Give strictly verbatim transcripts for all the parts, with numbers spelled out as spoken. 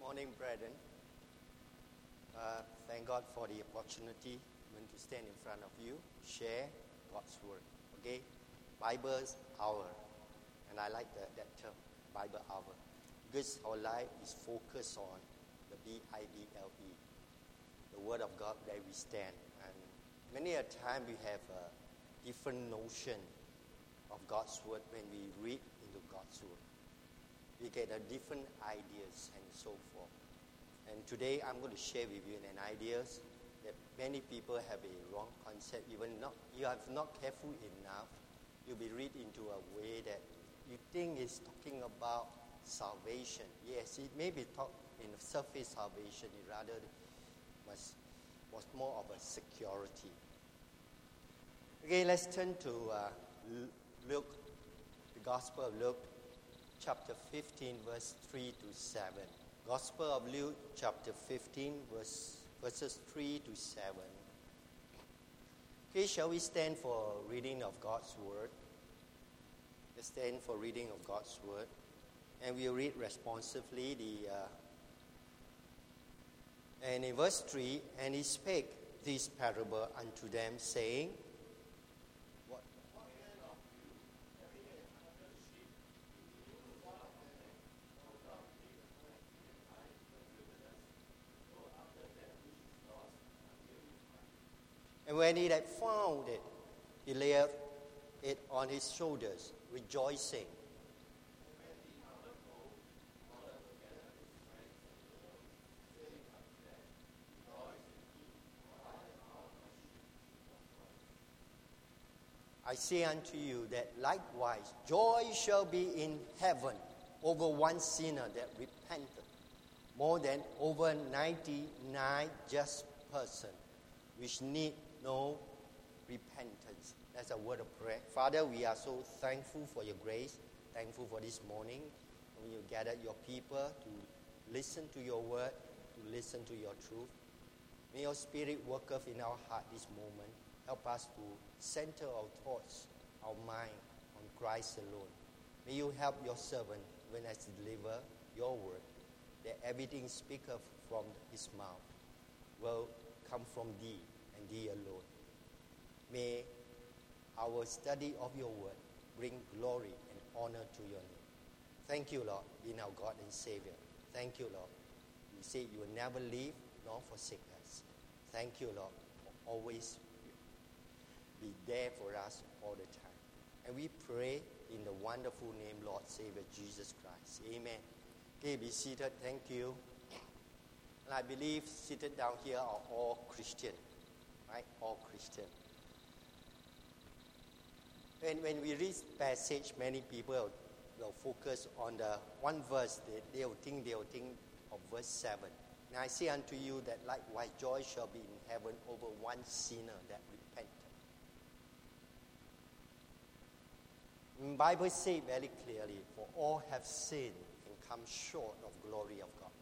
Morning, brethren. Uh, thank God for the opportunity when to stand in front of you, share God's word. Okay, Bible's hour, and I like the, that term, Bible hour, because our life is focused on the B I B L E, the Word of God that we stand. And many a time we have a different notion of God's word when we read into God's word. We get a different ideas and so forth. And today I'm going to share with you an ideas that many people have a wrong concept. Even not, you are not careful enough, you'll be read into a way that you think is talking about salvation. Yes, it may be talk in the surface salvation. It rather was was more of a security. Okay, let's turn to uh, Luke, the Gospel of Luke, chapter fifteen, verse three to seven. Gospel of Luke, chapter fifteen, verse, verses three to seven. Okay, shall we stand for reading of God's word? Let's stand for reading of God's word. And we'll read responsively the... Uh, and in verse three, and he spake this parable unto them, saying... What? And when he had found it, he laid it on his shoulders, rejoicing. I say unto you that likewise joy shall be in heaven over one sinner that repenteth, more than over ninety-nine just persons which need no repentance. That's a word of prayer. Father, we are so thankful for your grace, thankful for this morning when you gathered your people to listen to your word, to listen to your truth. May your spirit worketh in our heart this moment. Help us to center our thoughts, our mind on Christ alone. May you help your servant when I deliver your word, that everything speaketh from his mouth will come from thee and thee alone. May our study of your word bring glory and honor to your name. Thank you, Lord, being our God and Savior. Thank you, Lord. You say you will never leave nor forsake us. Thank you, Lord, for always be there for us all the time. And we pray in the wonderful name, Lord Savior Jesus Christ. Amen. Okay, be seated. Thank you. And I believe seated down here are all Christian, right? All Christian. When, when we read passage, many people will focus on the one verse. They, they'll think, they'll think of verse seven. And I say unto you that likewise joy shall be in heaven over one sinner that repenteth. The Bible says very clearly, for all have sinned and come short of glory of God.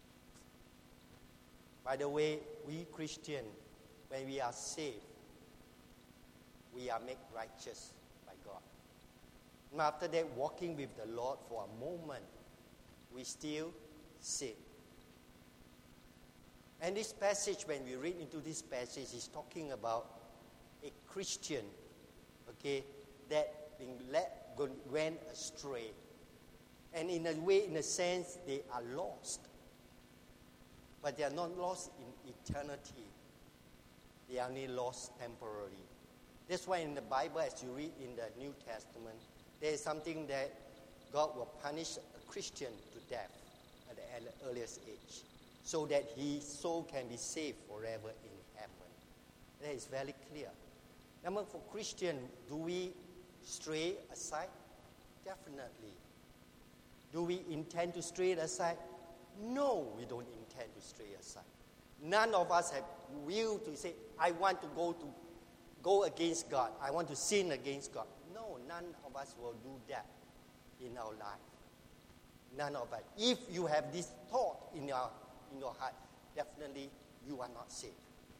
By the way, we Christians, when we are saved, we are made righteous by God. And after that, walking with the Lord for a moment, we still sin. And this passage, when we read into this passage, is talking about a Christian, okay, that being let went astray. And in a way, in a sense, they are lost. But they are not lost in eternity. They are only lost temporarily. That's why in the Bible, as you read in the New Testament, there is something that God will punish a Christian to death at the earliest age, so that his soul can be saved forever in heaven. That is very clear. Number for Christian, do we stray aside? Definitely. Do we intend to stray aside? No, we don't intend to stray aside. None of us have will to say, I want to go to go against God. I want to sin against God. No, none of us will do that in our life. None of us. If you have this thought in your in your heart, definitely you are not saved.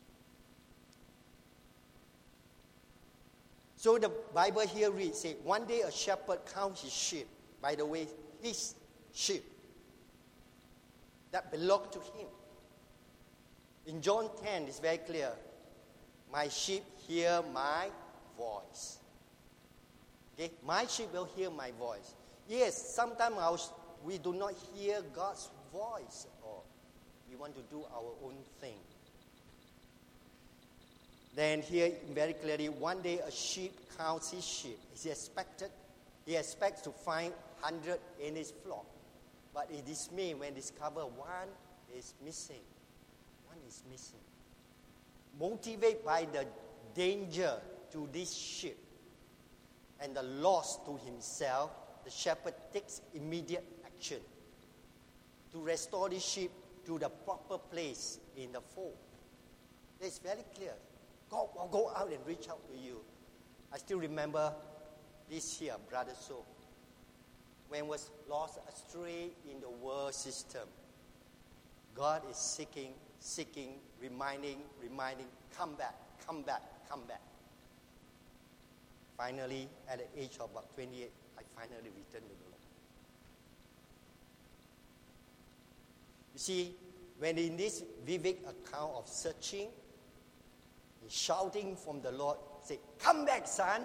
So the Bible here reads, say, one day a shepherd counts his sheep. By the way, his sheep. that belong to him. In John ten, it's very clear. My sheep hear my voice. Okay? My sheep will hear my voice. Yes, sometimes our, we do not hear God's voice at all. We want to do our own thing. Then here very clearly, one day a sheep counts his sheep. He expected, he expects to find one hundred in his flock. But he dismayed when discovered one is missing. One is missing. Motivated by the danger to this sheep and the loss to himself, the shepherd takes immediate action to restore the sheep to the proper place in the fold. It's very clear. God will go out and reach out to you. I still remember this here, Brother So, when was lost astray in the world system. God is seeking, seeking, reminding, reminding, come back, come back, come back. Finally, at the age of about twenty-eight, I finally returned to the Lord. You see, when in this vivid account of searching, shouting from the Lord, say, come back, son.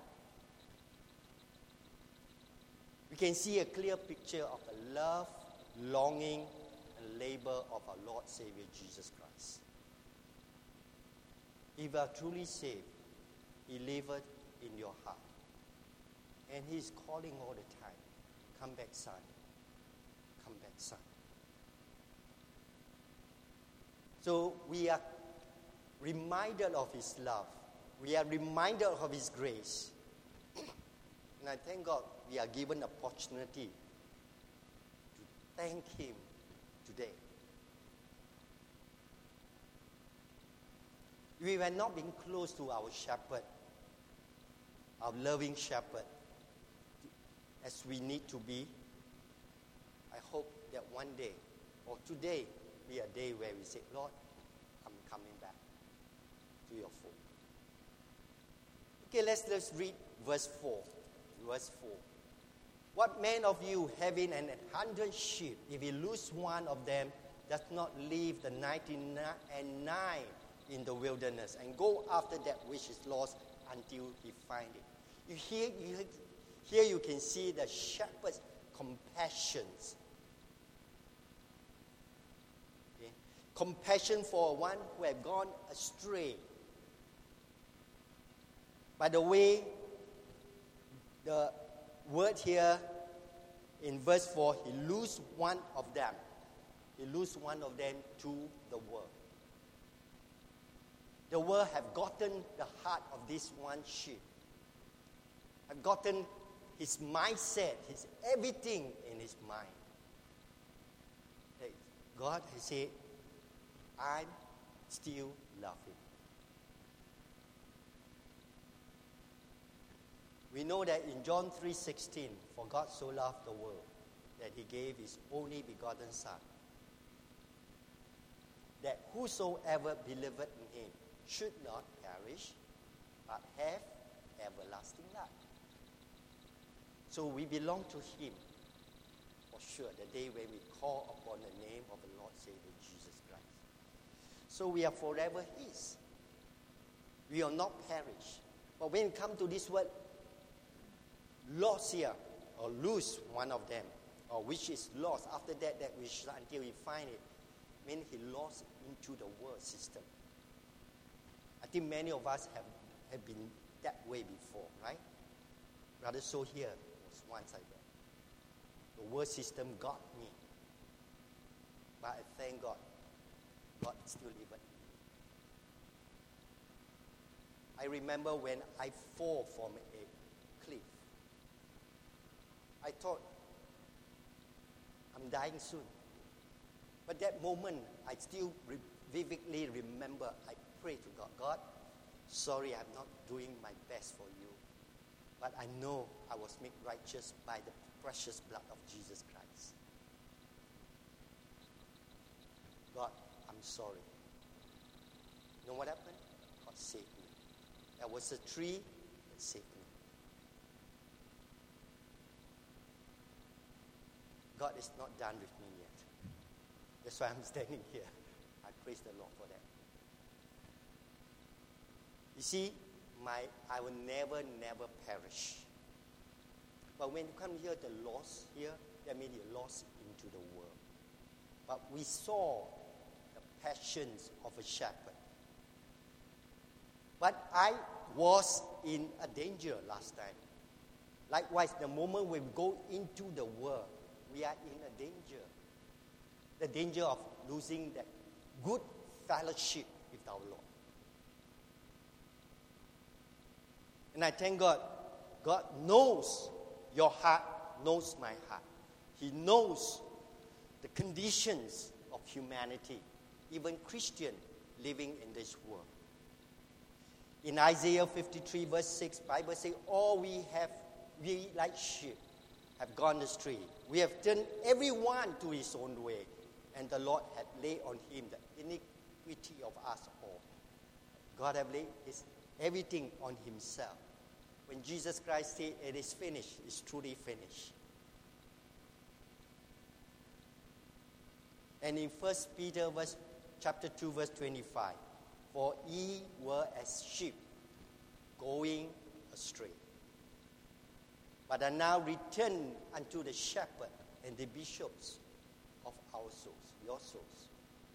We can see a clear picture of the love, longing, and labor of our Lord Savior Jesus Christ. If you are truly saved, He liveth in your heart. And He is calling all the time, come back, son. Come back, son. So we are reminded of His love. We are reminded of His grace. And I thank God we are given opportunity to thank Him today. We have not been close to our shepherd, our loving shepherd, as we need to be. I hope that one day, or today, be a day where we say, Lord, I'm coming back to your fold. Okay, let's, let's read verse four. Verse four. What man of you, having an hundred sheep, if he lose one of them, does not leave the ninety-nine in the wilderness and go after that which is lost until he find it? You hear, you, here you can see the shepherd's compassion. Okay? Compassion for one who have gone astray. By the way, the word here in verse four, he lose one of them. He lose one of them to the world. The world have gotten the heart of this one sheep. Have gotten his mindset, his everything in his mind. God has said, I still love him. We know that in John three sixteen, for God so loved the world that he gave his only begotten Son, that whosoever believeth in him should not perish, but have everlasting life. So we belong to him, for sure, the day when we call upon the name of the Lord Savior Jesus Christ. So we are forever his. We will not perish. But when it comes to this word, lost here, or lose one of them, or which is lost, after that, that which until he find it, means he lost into the world system. I think many of us have, have been that way before, right? Brother So here was once like that. The world system got me. But I thank God, God still liveth in me. I remember when I fall from a cliff. I thought, I'm dying soon. But that moment, I still re- vividly remember, I pray to God, God, sorry I'm not doing my best for you. But I know I was made righteous by the precious blood of Jesus Christ. God, I'm sorry. You know what happened? God saved me. There was a tree that saved me. God is not done with me yet. The That's why I'm standing here. I praise the Lord for that. You see, my I will never, never perish. But when you come here, the lost here, that means you're lost into the world. But we saw the passions of a shepherd. But I was in a danger last time. Likewise, the moment we go into the world, we are in a danger. The danger of losing that good fellowship with our Lord. And I thank God, God knows your heart, knows my heart. He knows the conditions of humanity, even Christian living in this world. In Isaiah fifty-three verse six, Bible says, all we have, we like sheep, have gone astray. We have turned everyone to his own way, and the Lord had laid on him the iniquity of us all. God have laid his, everything on himself. When Jesus Christ said, it is finished, it's truly finished. And in First Peter verse, chapter two, verse twenty-five, for ye were as sheep going astray, but are now returned unto the shepherd and the bishops of our souls, your souls.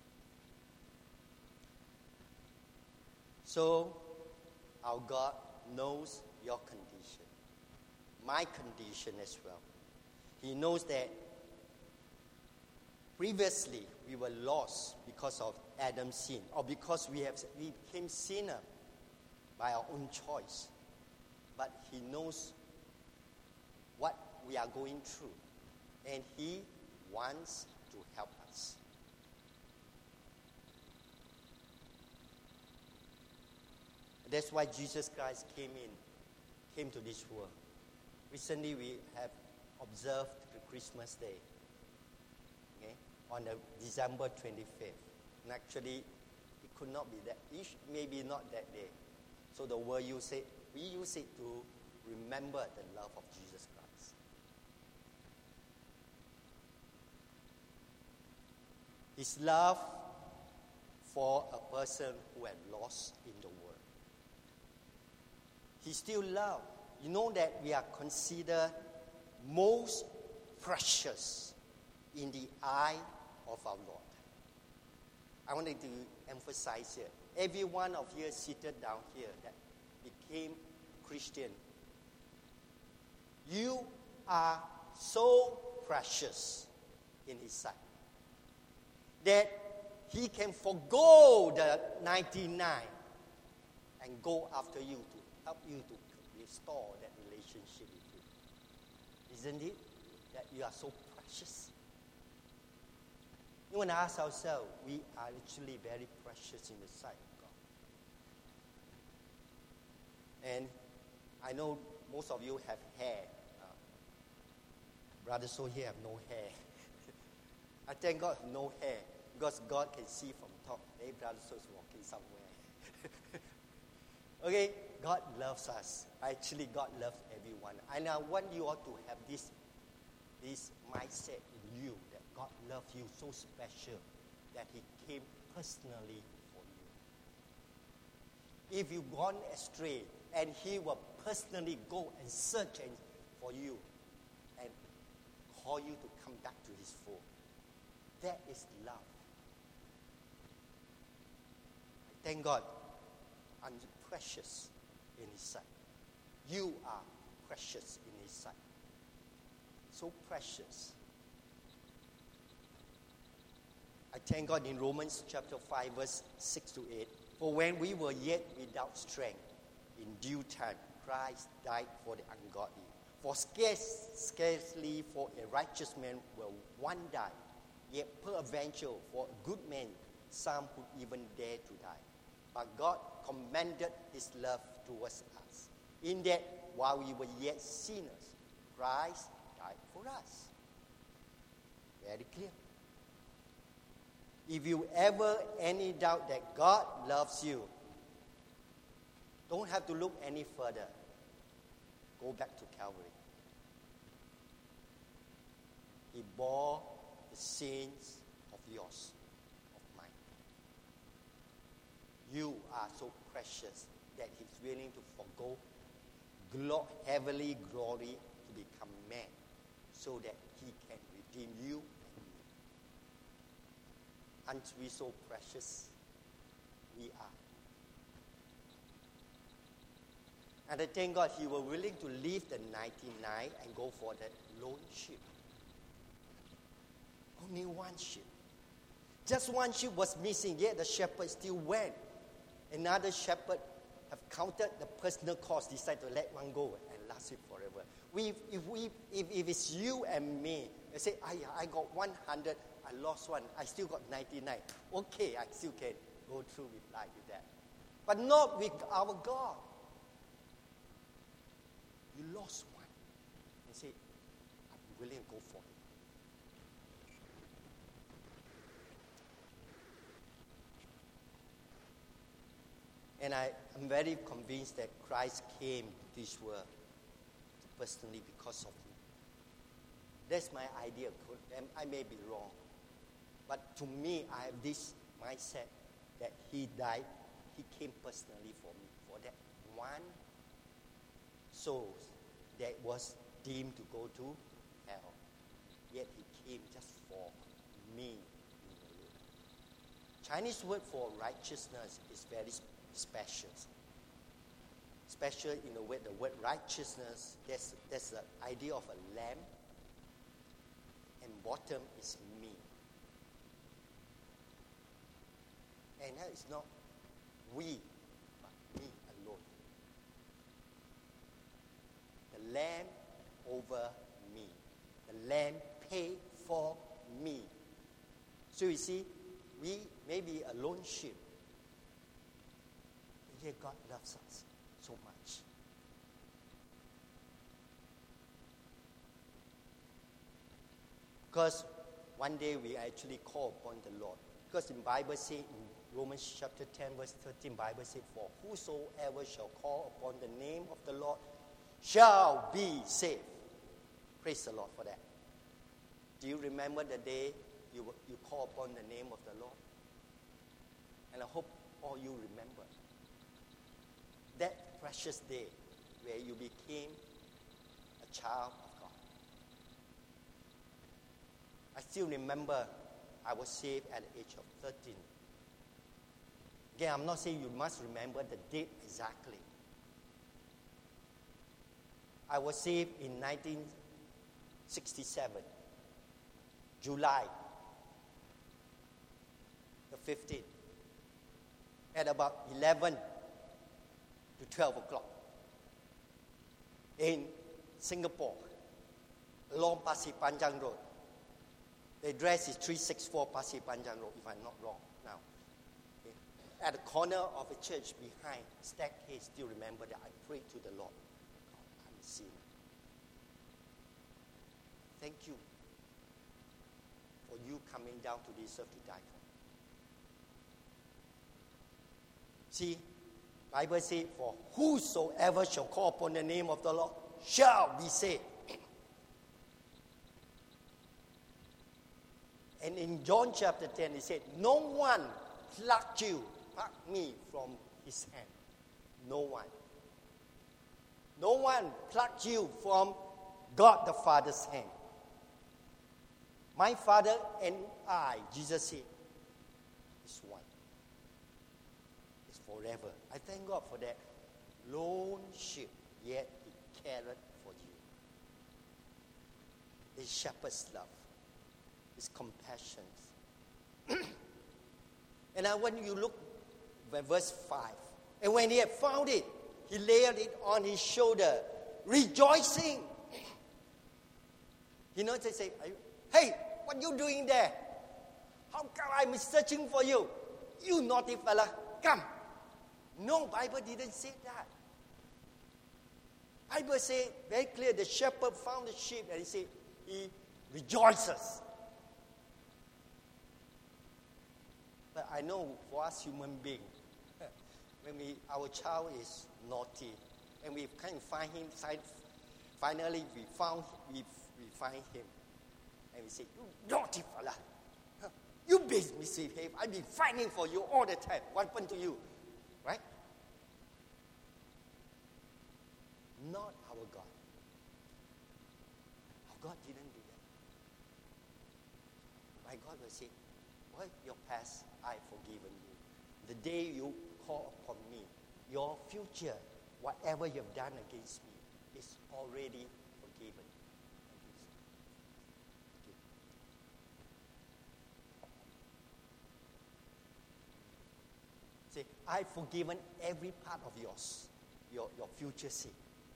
So, our God knows your condition, my condition as well. He knows that previously we were lost because of Adam's sin, or because we have we became sinner by our own choice. But he knows what we are going through, and he wants to help us. That's why Jesus Christ came in, came to this world. Recently we have observed the Christmas Day, okay, on the December twenty-fifth. And actually, it could not be that, it maybe not that day. So the word use it, we use it to remember the love of Jesus Christ. His love for a person who had lost in the world. He still loves. You know that we are considered most precious in the eye of our Lord. I wanted to emphasize here. Every one of you seated down here that became Christian, you are so precious in His sight that He can forgo the ninety-nine and go after you to help you to restore that relationship with you. Isn't it that you are so precious? You want to ask ourselves, we are actually very precious in the sight of God. And I know most of you have hair. Uh, Brother So here have no hair. I thank God no hair, because God can see from top. Hey, Brother So is walking somewhere. Okay, God loves us. Actually, God loves everyone. And I want you all to have this, this mindset in you, that God loves you so special that He came personally for you. If you've gone astray, and He will personally go and search and, for you and call you to come back to His fold. That is love. Thank God, I'm precious in His sight. You are precious in His sight. So precious. I thank God in Romans chapter five, verse six to eight. For when we were yet without strength, in due time, Christ died for the ungodly. For scarce, scarcely for a righteous man will one die, yet peradventure for a good man some would even dare to die. But God commended His love towards us, in that while we were yet sinners, Christ died for us. Very clear. If you ever any doubt that God loves you, don't have to look any further. Go back to Calvary. He bore the sins of yours, of mine. You are so precious that he's willing to forgo glo- heavenly glory to become man so that he can redeem you and me. Aren't we so precious? We are. And I thank God he was willing to leave the ninety-nine and go for that lone sheep. Only one sheep. Just one sheep was missing, yet the shepherd still went. Another shepherd have counted the personal cost, decided to let one go and last it forever. We, if, we, if, if it's you and me, they say, I, I got one hundred, I lost one, I still got ninety-nine. Okay, I still can go through with life with that. But not with our God. You lost one. And say, I'm willing to go for it. And I am very convinced that Christ came to this world personally because of me. That's my idea. And I may be wrong. But to me, I have this mindset that he died, he came personally for me, for that one soul that was deemed to go to hell. Yet he came just for me. Chinese word for righteousness is very special. Special in the way the word righteousness, there's, there's the idea of a lamb, and bottom is me. And that is not we, but me alone. The lamb over me. The lamb paid for me. So you see, we may be a lone sheep, and yet God loves us so much. Because one day we actually call upon the Lord. Because in Bible says in Romans chapter ten verse thirteen, Bible says, for whosoever shall call upon the name of the Lord shall be saved. Praise the Lord for that. Do you remember the day you, you call upon the name of the Lord? And I hope all you remember that precious day where you became a child of God. I still remember I was saved at the age of thirteen. Again, I'm not saying you must remember the date exactly. I was saved in nineteen sixty-seven, July the fifteenth, at about eleven to twelve o'clock in Singapore, along Pasir Panjang Road. The address is three sixty-four Pasir Panjang Road, if I'm not wrong now. Okay. At the corner of a church behind, staircase, still remember that I prayed to the Lord. God, I'm a sinner. Thank you for you coming down to this earth to die for me. See, Bible says, for whosoever shall call upon the name of the Lord shall be saved. And in John chapter ten, he said, no one plucked you, plucked me from his hand. No one. No one plucked you from God the Father's hand. My Father and I, Jesus said, is one. It's forever. I thank God for that lone sheep, yet he cared for you. His shepherd's love, his compassion. And now when you look at verse five, and when he had found it, he laid it on his shoulder, rejoicing. You know, they say, hey, what are you doing there? How come I'm searching for you? You naughty fella, come. No, Bible didn't say that. Bible said very clear, the shepherd found the sheep and he said, he rejoices. But I know for us human beings, when we, our child is naughty, and we can't find him, finally we found, we, we find him, and we say, you naughty fella, you misbehave. I've been fighting for you all the time. What happened to you? Right? Not our God. Our God didn't do that. My God will say, well, your past, I've forgiven you. The day you call upon me, your future, whatever you've done against me, is already forgiven. Say, I've forgiven every part of yours, your, your future sin.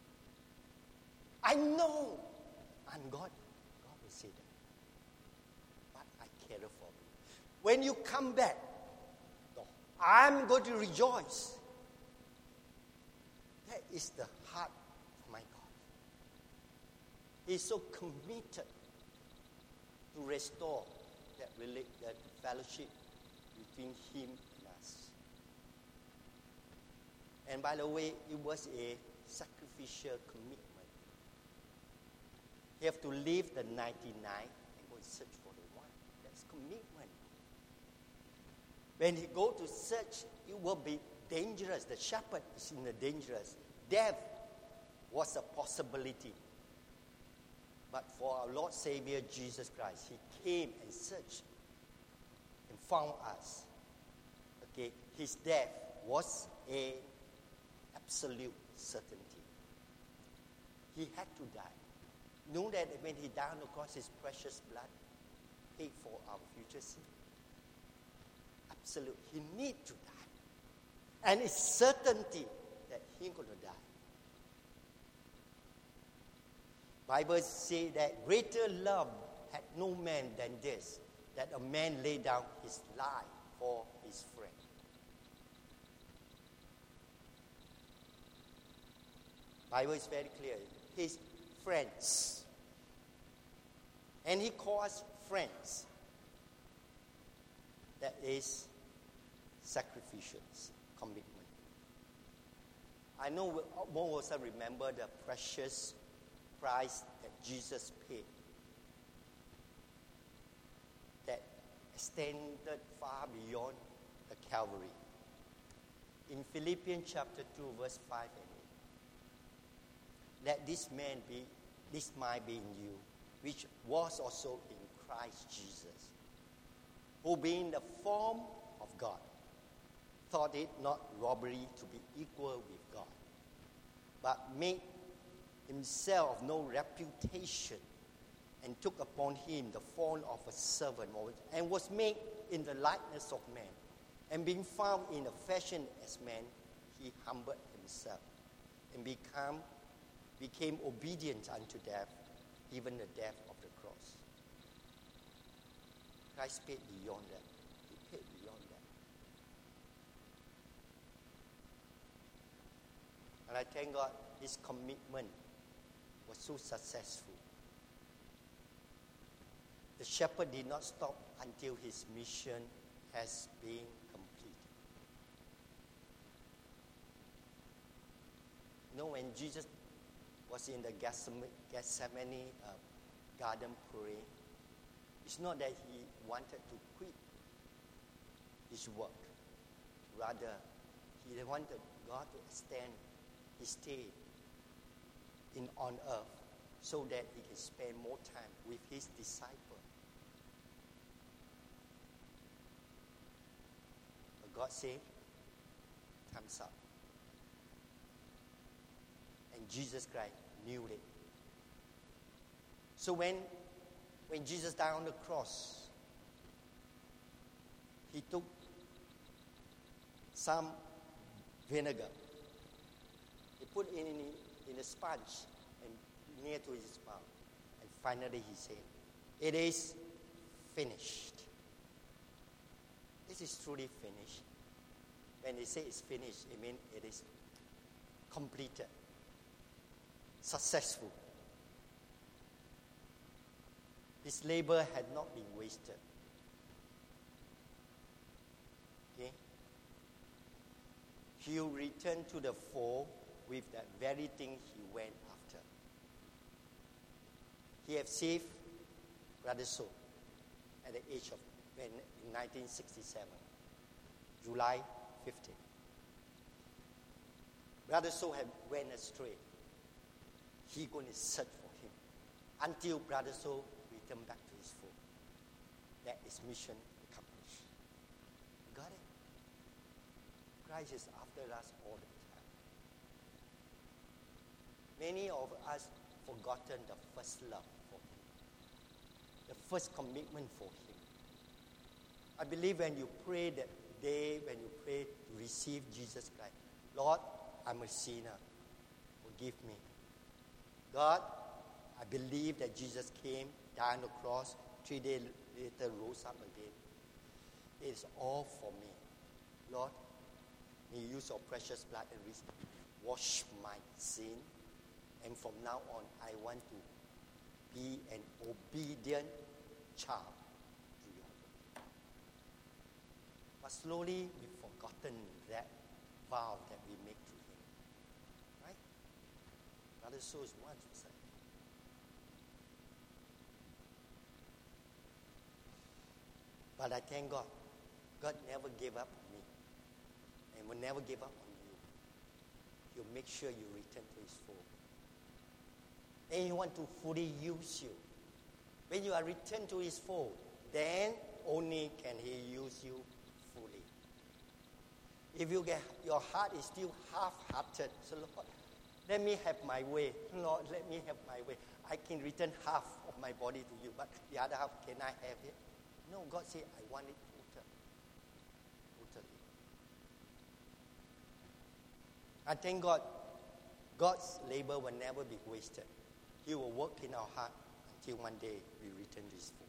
I know. And God, God will say that. But I care for you. When you come back, I'm going to rejoice. That is the heart of my God. He's so committed to restore that, relate, that fellowship between Him and us. And by the way, it was a sacrificial commitment. You have to leave the ninety-nine and go and search for the one. That's commitment. When he go to search, it will be dangerous. The shepherd is in the dangerous. Death was a possibility. But for our Lord Savior Jesus Christ, He came and searched and found us. Okay, His death was an absolute certainty. He had to die. Know that when He died on the cross, His precious blood paid for our future sin. Absolute. He need to die. And it's certainty that He's going to die. Bible says that greater love had no man than this, that a man lay down his life for his friend. Bible is very clear. His friends. And He calls us friends. That is sacrificial commitment. I know most of us remember the precious price that Jesus paid. That extended far beyond the Calvary. In Philippians chapter two, verse five and eight. Let this man be, this mind be in you, which was also in Christ Jesus, who being the form of God, thought it not robbery to be equal with God, but made Himself of no reputation, and took upon Him the form of a servant, and was made in the likeness of man. And being found in a fashion as man, He humbled Himself, and become, became obedient unto death, even the death of the cross. Christ paid beyond that. He paid beyond that. And I thank God His commitment was so successful. The shepherd did not stop until His mission has been completed. You know, when Jesus was in the Gethsemane uh, garden praying, it's not that He wanted to quit His work. Rather, He wanted God to extend His stay in, on earth so that He can spend more time with His disciples. But God said, time's up. And Jesus Christ knew it. So when, when Jesus died on the cross, He took some vinegar. He put it in, in a sponge and near to His mouth. And finally He said, it is finished. This is truly finished. When He says it's finished, it means it is completed. Successful. His labor had not been wasted. Okay? He will return to the fold with that very thing He went after. He have saved Brother Saul at the age of when in nineteen sixty-seven, July fifteenth. Brother So had went astray. He going to search for him until Brother So returned back to his fold. That is mission accomplished. Got it? Christ is after us all the time. Many of us forgotten the first love for him, the first commitment for him. I believe when you pray that day, when you pray to receive Jesus Christ, Lord, I'm a sinner. Forgive me. God, I believe that Jesus came, died on the cross, three days later rose up again. It is all for me. Lord, may you use your precious blood and wash my sin. And from now on, I want to be an obedient child to your word. But slowly, we've forgotten that vow that we make to him. Right? Brother So is one to say. But I thank God. God never gave up on me. And will never give up on you. He'll make sure you return to his fold. And he wants to fully use you. When you are returned to his fold, then only can he use you fully. If you get, your heart is still half-hearted, so Lord, let me have my way. Lord, let me have my way. I can return half of my body to you, but the other half, can I have it? No, God said, I want it total. Totally. I thank God, God's labor will never be wasted. He will work in our heart until one day we return to his fold.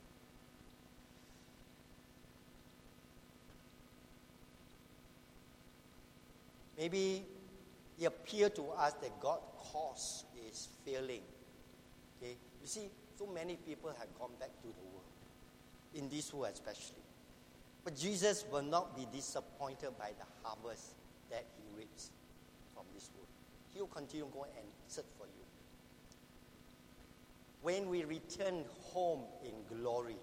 Maybe it appears to us that God's cause is failing. Okay? You see, so many people have gone back to the world, in this world especially. But Jesus will not be disappointed by the harvest that he reaps from this world. He will continue to go and search for you. When we return home in glory,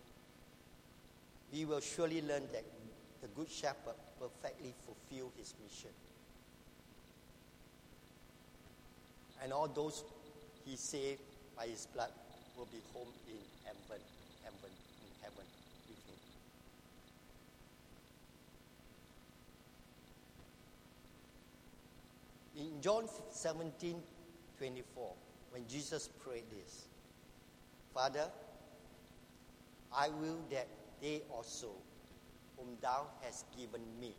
we will surely learn that the Good Shepherd perfectly fulfilled his mission. And all those he saved by his blood will be home in heaven, heaven, in heaven with him. In John seventeen twenty-four, when Jesus prayed this, Father, I will that they also, whom thou hast given me,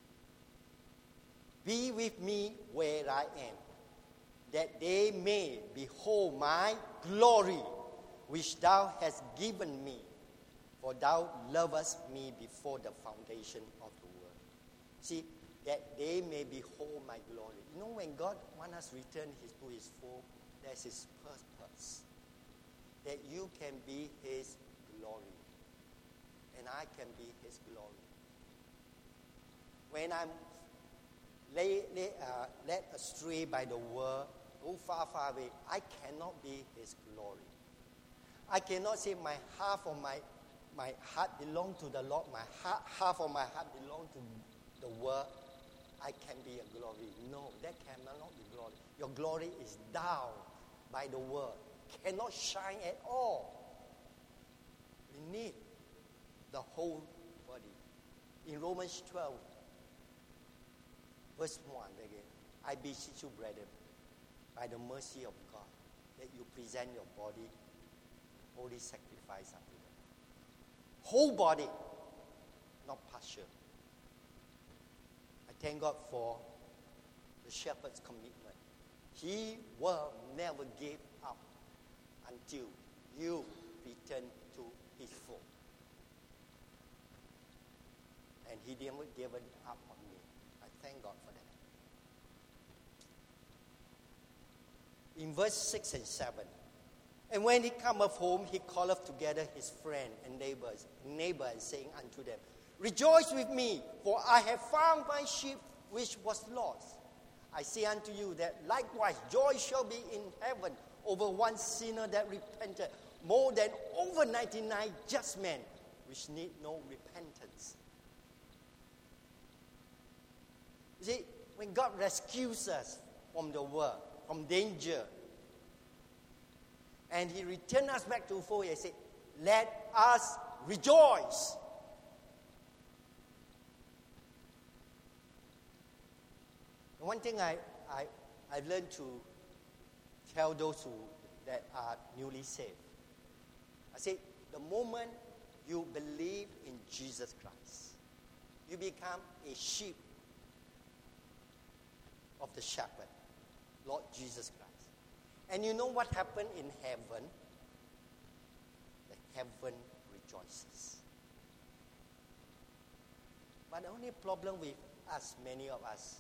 be with me where I am, that they may behold my glory, which thou hast given me, for thou lovest me before the foundation of the world. See, that they may behold my glory. You know, when God wants us to return his, to his fold, that's his purpose. That you can be his glory. And I can be his glory. When I'm lay, lay, uh, led astray by the world, go far, far away, I cannot be his glory. I cannot say my half of my, my heart belong to the Lord, my heart, half of my heart belong to the world. I can be a glory. No, that cannot be glory. Your glory is down by the world. Cannot shine at all. We need the whole body. In Romans twelve, verse one again, I beseech you, brethren, by the mercy of God, that you present your body holy sacrifice unto them. Whole body, not partial. I thank God for the shepherd's commitment. He will never give up until you return to his fold. And he never given up on me. I thank God for that. In verse six and seven, and when he cometh home, he calleth together his friend and neighbors, neighbor, and saying unto them, Rejoice with me, for I have found my sheep which was lost. I say unto you that likewise joy shall be in heaven over one sinner that repented, more than over ninety-nine just men which need no repentance. You see, when God rescues us from the world, from danger, and He returns us back to the fold, He said, let us rejoice. And one thing I, I, I've learned to tell those who that are newly saved, I say, the moment you believe in Jesus Christ, you become a sheep of the shepherd, Lord Jesus Christ. And you know what happened in heaven? The heaven rejoices. But the only problem with us, many of us,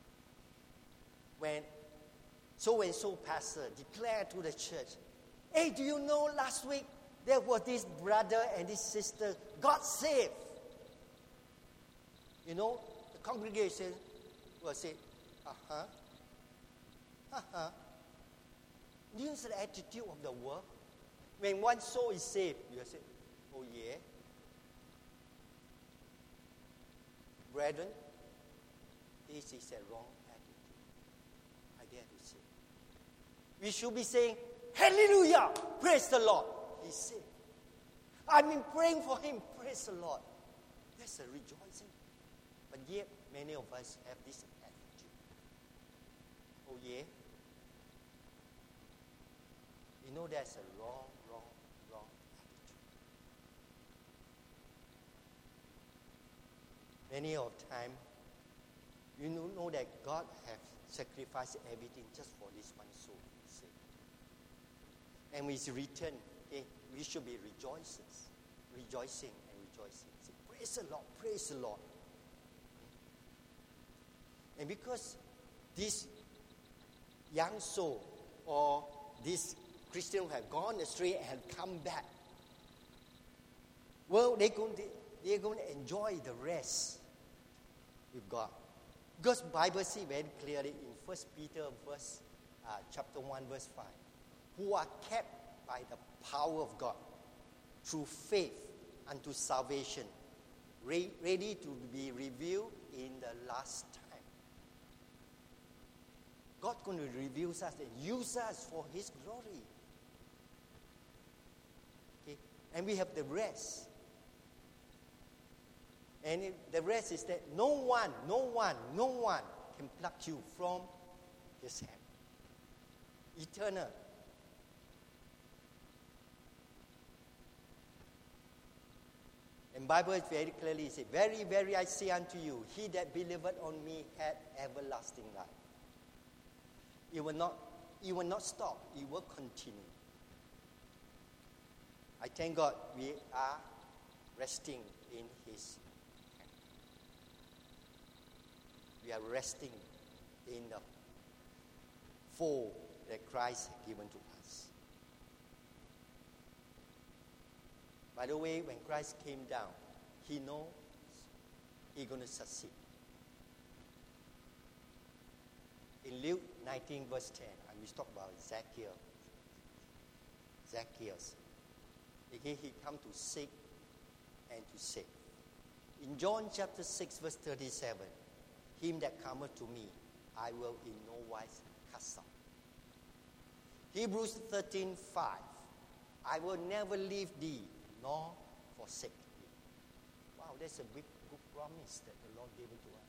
when so-and-so pastor declared to the church, hey, do you know last week there was this brother and this sister got saved? You know, the congregation will say, uh-huh, uh-huh. This is the attitude of the world. When one soul is saved, you say, oh yeah. Brethren, this is a wrong attitude. I dare to say. We should be saying, hallelujah, praise the Lord. He's saved. I've been praying for him, praise the Lord. That's a rejoicing. But yet, many of us have this attitude. Oh yeah. You know that's a wrong, wrong, wrong attitude. Many of time, you know, know that God has sacrificed everything just for this one soul. See? And with return, okay, we should be rejoices, rejoicing and rejoicing. Say, praise the Lord, praise the Lord. And because this young soul or this Christian who have gone astray and have come back, well, they're going to, they're going to enjoy the rest with God. Because Bible says very clearly in First Peter verse, uh, chapter one, verse five, who are kept by the power of God through faith unto salvation, re- ready to be revealed in the last time. God's going to reveal us and use us for His glory. Okay? And we have the rest. And it, the rest is that no one, no one, no one can pluck you from His hand. Eternal. And Bible is very clearly said, very, very I say unto you, he that believeth on me hath everlasting life. It will not, it will not stop. It will continue. I thank God we are resting in His hand. We are resting in the fold that Christ has given to us. By the way, when Christ came down, He knows He's going to succeed. In Luke nineteen, verse ten, and we talk about Zacchaeus. Zacchaeus. Again, he come to seek and to save. In John chapter six, verse thirty-seven, him that cometh to me, I will in no wise cast out. Hebrews thirteen, five, I will never leave thee, nor forsake thee. Wow, that's a big, good promise that the Lord gave it to us.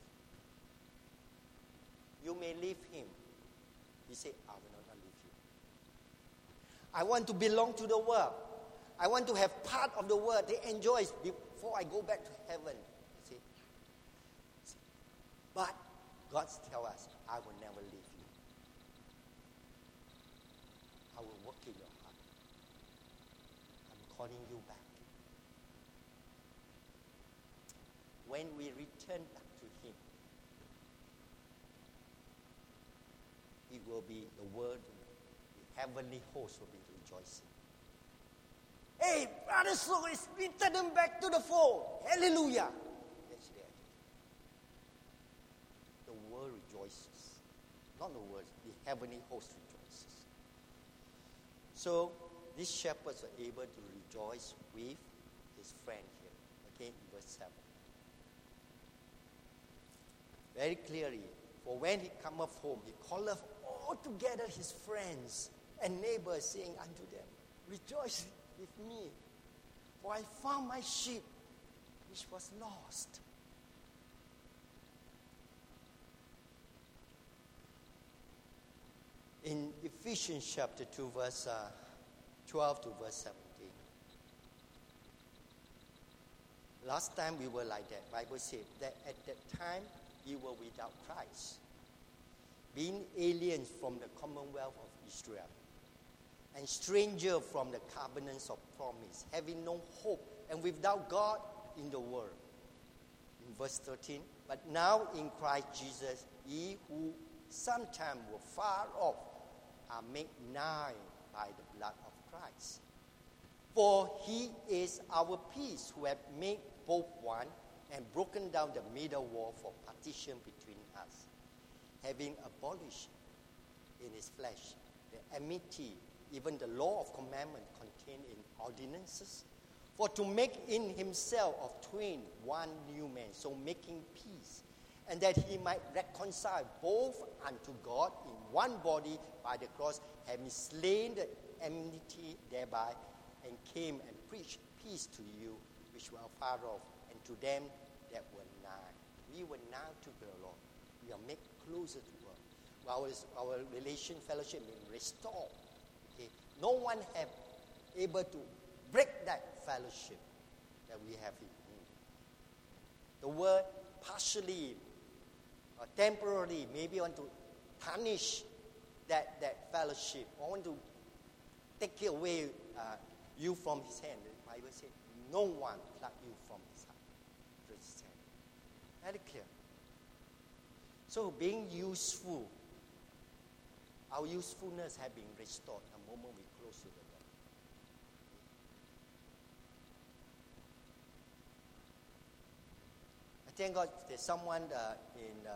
You may leave him. He said, I will not leave you. I want to belong to the world. I want to have part of the world to enjoy before I go back to heaven. See? See? But God tells us, I will never leave you. I will work in your heart. I'm calling you back. When we return back to Him, it will be the word, the heavenly host will be rejoicing. Hey, brother, so it's return them back to the fold. Hallelujah. That's the attitude. The world rejoices. Not the world, the heavenly host rejoices. So, these shepherds were able to rejoice with his friend here. Okay, verse seven. Very clearly, for when he cometh home, he calleth all together his friends and neighbors, saying unto them, rejoice with me, for I found my sheep which was lost. In Ephesians chapter two, verse uh, twelve to verse seventeen. Last time we were like that. Bible said that at that time you were without Christ, being aliens from the commonwealth of Israel, and stranger from the covenants of promise, having no hope, and without God in the world. In verse thirteen, but now in Christ Jesus, ye who sometime were far off are made nigh by the blood of Christ. For he is our peace, who hath made both one, and broken down the middle wall for partition between us, having abolished in his flesh the enmity, even the law of commandment contained in ordinances, for to make in himself of twain one new man, so making peace, and that he might reconcile both unto God in one body by the cross, having slain the enmity thereby, and came and preached peace to you which were far off, and to them that were nigh. We were nigh to the Lord. We are made closer to God. Our, our relation, fellowship being restored. Okay? No one have able to break that fellowship that we have in Him. The word partially or temporarily maybe want to tarnish that, that fellowship, or want to take away uh, you from His hand. The Bible said, no one pluck you from His hand. His hand. Very clear. So being useful, our usefulness has been restored the moment we close to the Lord. I thank God there's someone uh, in uh,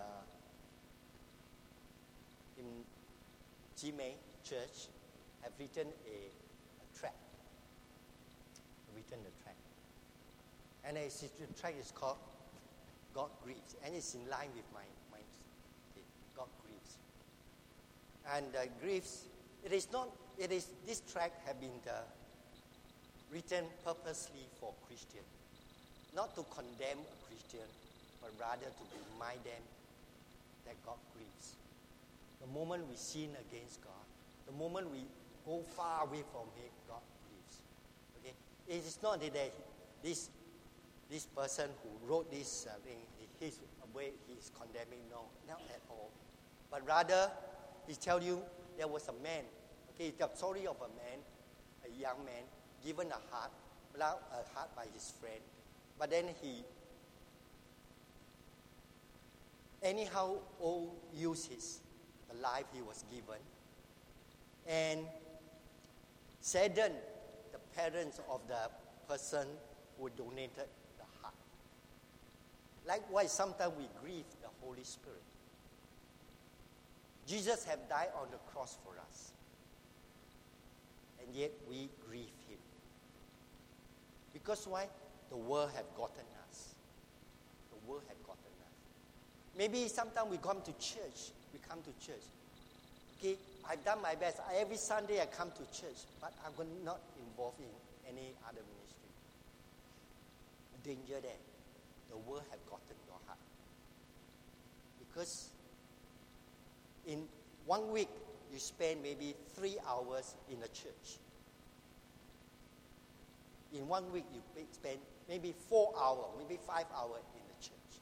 in Jimei Church have written a, a tract. Written the tract. And it's, the tract is called God Grieves. And it's in line with my, my okay, God Grieves. And uh, Grieves, it is not, it is, this tract have been uh, written purposely for Christian. Not to condemn a Christian, but rather to remind them that God grieves. The moment we sin against God, the moment we go far away from Him, God grieves. Okay? It is not that this this person who wrote this uh, thing, his way he's condemning, no, not at all. But rather, he tells you there was a man, okay, the story of a man, a young man, given a heart, a heart by his friend, but then he anyhow all used his the life he was given, and saddened the parents of the person who donated the heart. Likewise, sometimes we grieve the Holy Spirit. Jesus have died on the cross for us, and yet we grieve Him. Because why? The world have gotten us. The world have gotten us. Maybe sometimes we come to church. We come to church. Okay, I've done my best. Every Sunday I come to church, but I'm not involved in any other ministry. The danger there. The world have gotten your heart. Because in one week, you spend maybe three hours in a church. In one week, you spend maybe four hours, maybe five hours in the church.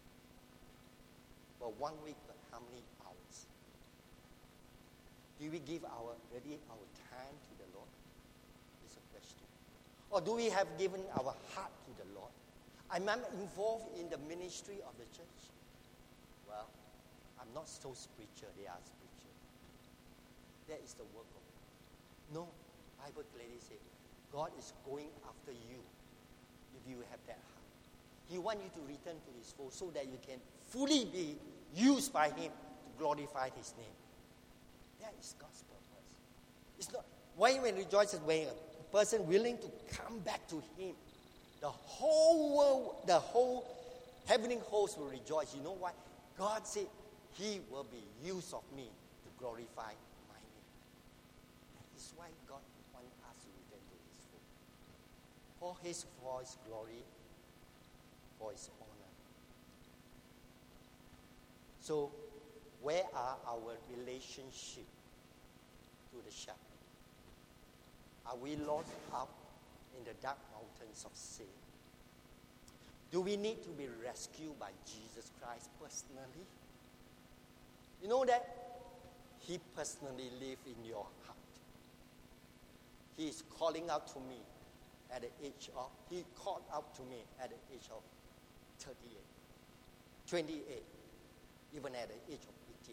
But one week, but how many hours? Do we give our ready our time to the Lord? It's a question. Or do we have given our heart to the Lord? Am I involved in the ministry of the church? Well, I'm not so spiritual. They are spiritual. That is the work of God. No, Bible clearly says God is going after you if you have that heart. He wants you to return to His fold so that you can fully be used by Him to glorify His name. That is God's purpose. It's not why when rejoices when a person willing to come back to Him, The whole world, the whole heavenly host will rejoice. You know why? God said he will be used of me to glorify my name. That is why God wants us to return to his fold. For his, for his glory, for his honor. So, where are our relationship to the shepherd? Are we lost out in the dark mountains of sin? Do we need to be rescued by Jesus Christ personally? You know that he personally lives in your heart. He is calling out to me at the age of, he called out to me at the age of thirty-eight, twenty-eight, even at the age of eighteen.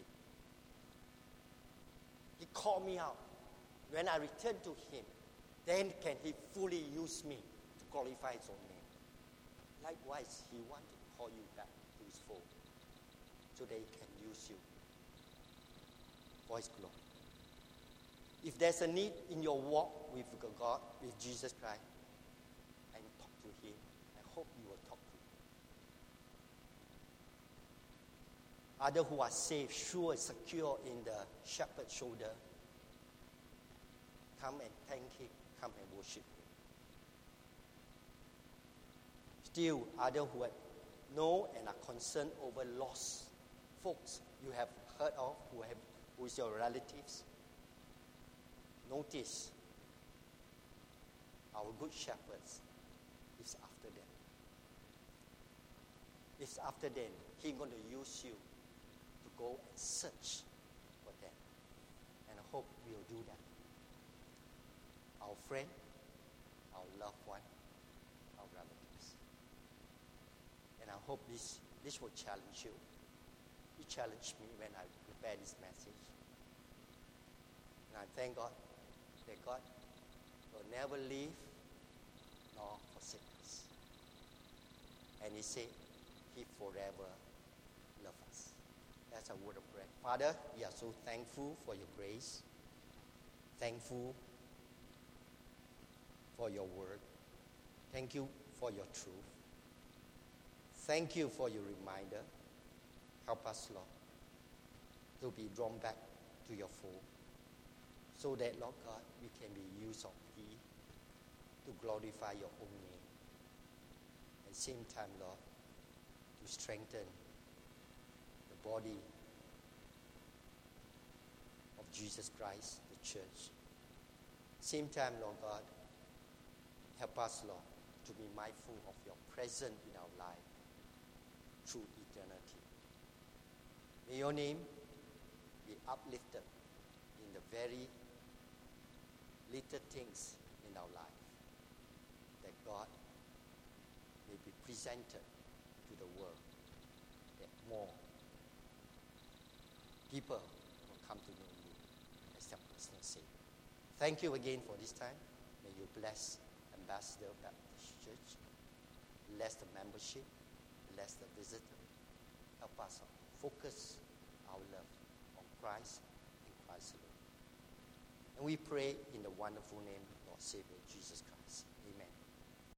He called me out. When I return to him, then can he fully use me to glorify his own name. Likewise, he wants to call you back to his fold so that he can use you for his glory. If there's a need in your walk with God, with Jesus Christ, and talk to him, I hope you will talk to him. Others who are safe, sure, secure in the shepherd's shoulder, come and thank him, come and worship him. Still, others who have know and are concerned over lost folks you have heard of, who have who is your relatives. Notice, our good shepherds is after them. It's after them. He's going to use you to go and search for them. And I hope we'll do that. Our friend, our loved one, our relatives. And I hope this, this will challenge you. It challenged me when I prepared this message. And I thank God that God will never leave nor forsake us. And he said he forever loves us. That's a word of prayer. Father, we are so thankful for your grace. Thankful for your word. Thank you for your truth. Thank you for your reminder. Help us, Lord, to be drawn back to your fold, so that, Lord God, we can be used of thee to glorify your own name. At the same time, Lord, to strengthen the body of Jesus Christ, the church. Same time, Lord God, help us, Lord, to be mindful of your presence in our life through eternity. May your name be uplifted in the very little things in our life, that God may be presented to the world, that more people will come to know you as their personal Savior. Thank you again for this time. May you bless Ambassador Baptist Church, bless the membership, bless the visitor. Help us focus our love on Christ and Christ alone. And we pray in the wonderful name of Lord Savior Jesus Christ. Amen.